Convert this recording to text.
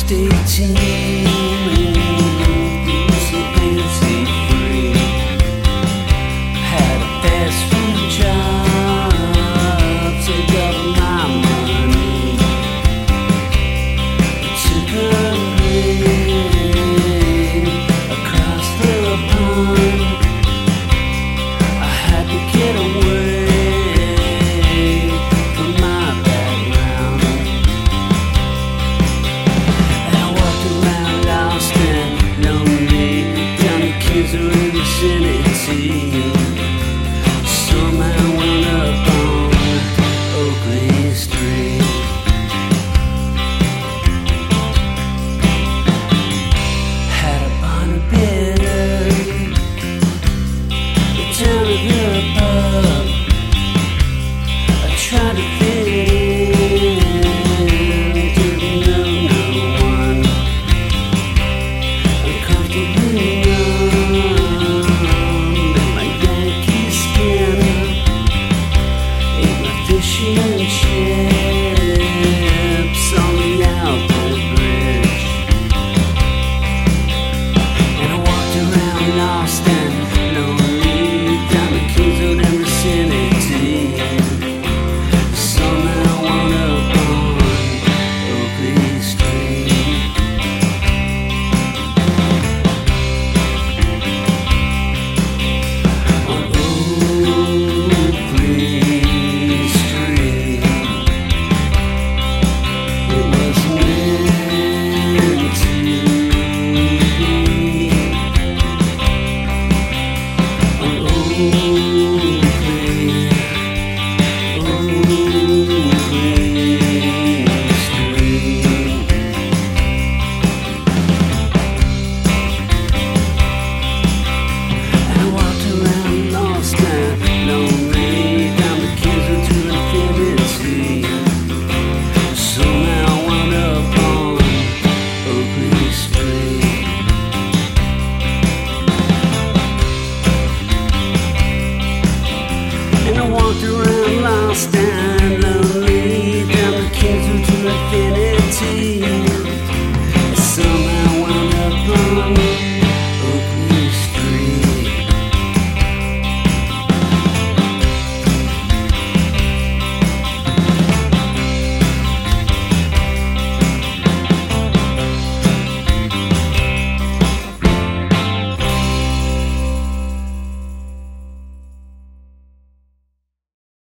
18, so fancy free. Had a fast food job, took up my money. Took a plane across the pond. I had to get away from my background. And I walked around lost and lonely down the Kingswood vicinity. Somehow wound up on Oakley Street. Had a Bonner bitter, the town of the pub. I tried to fit in, didn't know no one. Uncomfortably numb in my Yankee skin. Ate my fish and chips on the Albert Bridge. And I walked around lost and lonely down the Kingswood and vicinity. Somehow wound up on Oakley Street. On Oakley Street. It was meant to be. On Oakley Street. And I walked around lost and lonely down the Kingswood to infinity. Somehow wound up on Oakley Street. And I walked around lost and lonely down the Kingswood to infinity.